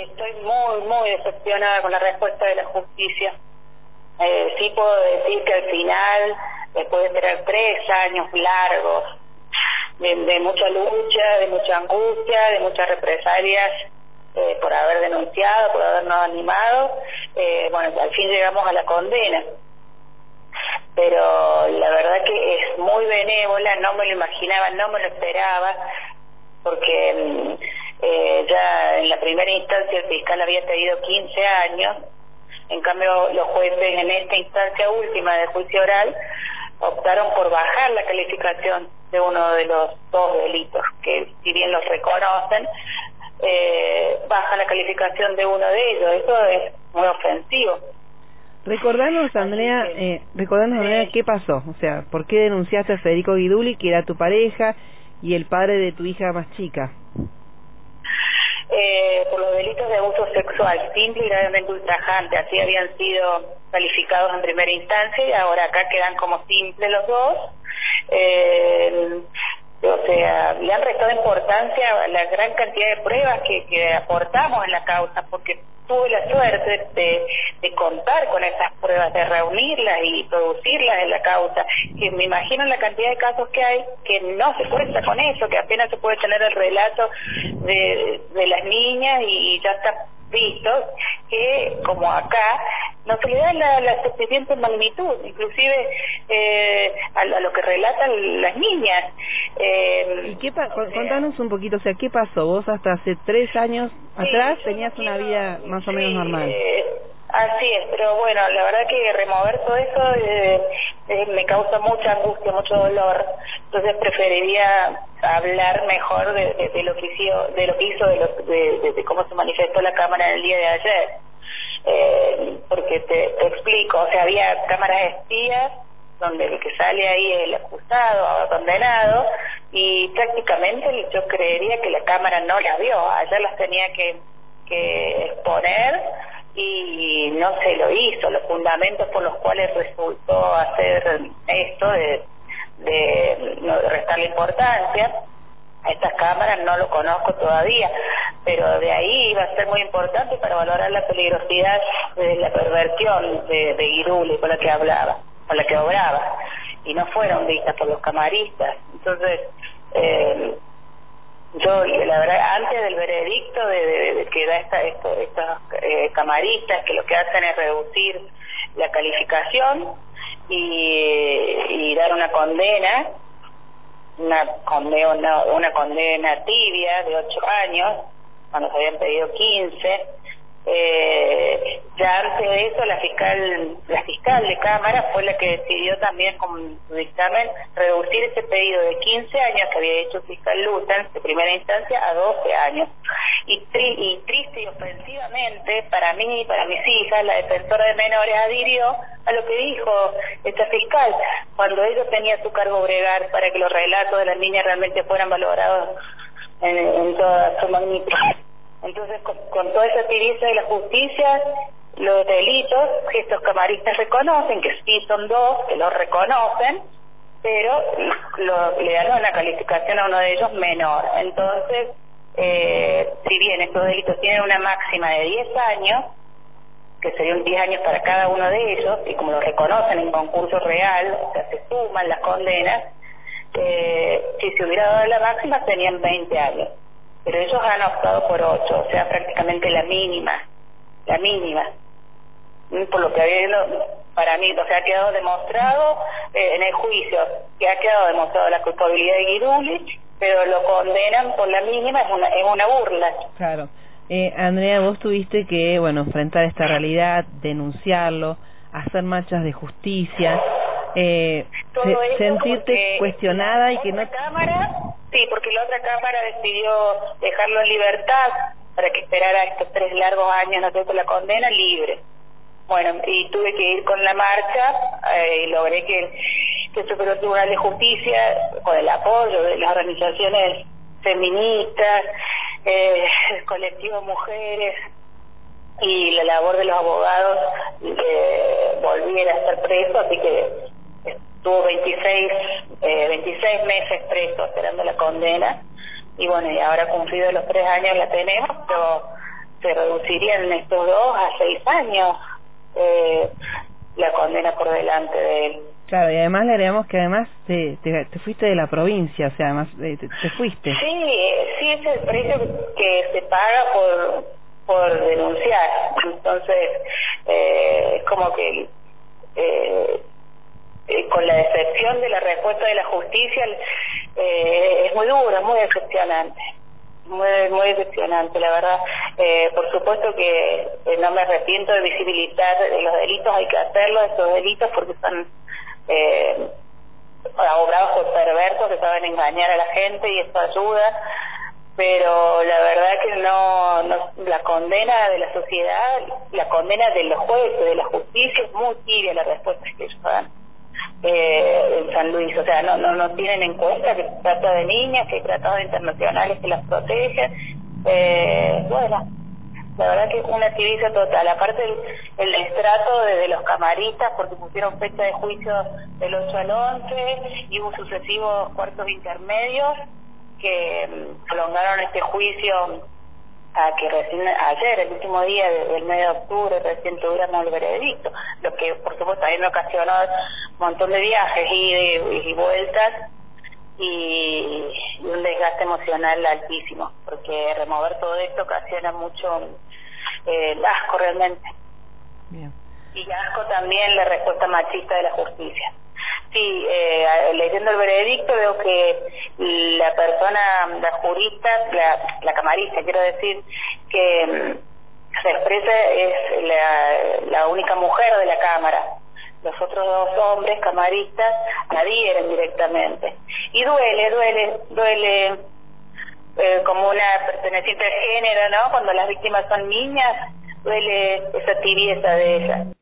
estoy muy decepcionada con la respuesta de la justicia. Sí puedo decir que al final, después de esperar 3 años largos, de mucha lucha, de mucha angustia, de muchas represalias, por haber denunciado, por habernos animado, bueno, al fin llegamos a la condena. Pero la verdad que es muy benévola, no me lo imaginaba, no me lo esperaba, porque ya en la primera instancia el fiscal había pedido 15 años, en cambio los jueces en esta instancia última de juicio oral optaron por bajar la calificación de uno de los 2 delitos, que si bien los reconocen, baja la calificación de uno de ellos. Eso es muy ofensivo. Recordanos, Andrea, qué pasó, o sea, ¿por qué denunciaste a Federico Guiduli, que era tu pareja y el padre de tu hija más chica? Por los delitos de abuso sexual simple y gravemente ultrajante. Así habían sido calificados en primera instancia y ahora acá quedan como simples los dos. O sea, le han restado importancia a la gran cantidad de pruebas que aportamos en la causa, porque tuve la suerte de contar con esas pruebas, de reunirlas y producirlas en la causa, que me imagino la cantidad de casos que hay que no se cuenta con eso, que apenas se puede tener el relato de las niñas y ya está visto, que como acá no se le da la suficiente magnitud, inclusive a lo que relatan las niñas. ¿Y contanos un poquito, o sea, qué pasó? Vos hasta hace 3 años atrás tenías una vida más o menos normal. Así es, pero bueno, la verdad que remover todo eso me causa mucha angustia, mucho dolor. Entonces preferiría hablar mejor de lo que hizo, de cómo se manifestó la cámara en el día de ayer. Porque te explico, o sea, había cámaras espías donde el que sale ahí es el acusado o condenado, y prácticamente yo creería que la cámara no la vio. Ayer las tenía que exponer y no se lo hizo. Los fundamentos por los cuales resultó hacer esto de restarle importancia a estas cámaras no lo conozco todavía, pero de ahí iba a ser muy importante para valorar la peligrosidad de la perversión de Guiduli con la que obraba, y no fueron vistas por los camaristas. Entonces yo, la verdad, antes del veredicto de que da estos camaristas, que lo que hacen es reducir la calificación y dar una condena, una condena tibia de 8 años, cuando se habían pedido 15. Ya antes de eso la fiscal de cámara fue la que decidió también con su dictamen reducir ese pedido de 15 años que había hecho el fiscal Lutens de primera instancia a 12 años. Y triste y ofensivamente para mí y para mis hijas, la defensora de menores adhirió a lo que dijo esta fiscal, cuando ella tenía a su cargo bregar para que los relatos de las niñas realmente fueran valorados en toda su magnitud. Entonces, con toda esa tibieza de la justicia, los delitos que estos camaristas reconocen, que sí son 2, que los reconocen, pero le dan una calificación a uno de ellos menor. Entonces, si bien estos delitos tienen una máxima de 10 años, que serían 10 años para cada uno de ellos, y como lo reconocen en concurso real, o sea, se suman las condenas, si se hubiera dado la máxima serían 20 años. Pero ellos han optado por 8, o sea, prácticamente la mínima, por lo que para mí, o sea, ha quedado demostrado en el juicio, que ha quedado demostrado la culpabilidad de Guiduli, pero lo condenan por la mínima, es una burla. Claro. Andrea, vos tuviste que, enfrentar esta realidad, denunciarlo, hacer marchas de justicia, sentirte cuestionada y que no... Cámara, sí, porque la otra cámara decidió dejarlo en libertad para que esperara estos 3 largos años, no sé, con la condena libre. Bueno, y tuve que ir con la marcha y logré que el Superior Tribunal de Justicia, con el apoyo de las organizaciones feministas, el colectivo Mujeres y la labor de los abogados, volviera a estar preso, así que estuvo 26 meses preso esperando la condena, y bueno, y ahora cumplido los 3 años la tenemos, pero se reduciría en estos 2 a 6 años la condena por delante de él. Claro, y además le agregamos que además te fuiste de la provincia, o sea, además te fuiste. Sí, es el precio que se paga por denunciar. Entonces, es como que con la decepción de la respuesta de la justicia, es muy duro, es muy decepcionante. Muy decepcionante, la verdad. Por supuesto que no me arrepiento de visibilizar los delitos, hay que hacerlo, estos delitos, porque son obrados por perversos que saben engañar a la gente y esto ayuda, pero la verdad que no la condena de la sociedad, la condena de los jueces, de la justicia, es muy tibia la respuesta que ellos dan en San Luis. O sea, no tienen en cuenta que se trata de niñas, que hay tratados internacionales que las protegen. Bueno, la verdad que es una tibieza total. Aparte el destrato de los camaristas, porque pusieron fecha de juicio del 8 al 11 y hubo sucesivos cuartos intermedios que prolongaron este juicio a que recién ayer, el último día del mes de octubre, recién tuviéramos el veredicto, lo que por supuesto también me ocasionó un montón de viajes y vueltas y un desgaste emocional altísimo, porque remover todo esto ocasiona mucho asco realmente. Bien. Y asco también la respuesta machista de la justicia. Sí, leyendo el veredicto veo que la persona, la jurista, la camarista, quiero decir, que se expresa es la única mujer de la Cámara. Los otros 2 hombres camaristas adhieren directamente. Y duele como una perteneciente al género, ¿no? Cuando las víctimas son niñas, duele esa tibieza de ellas.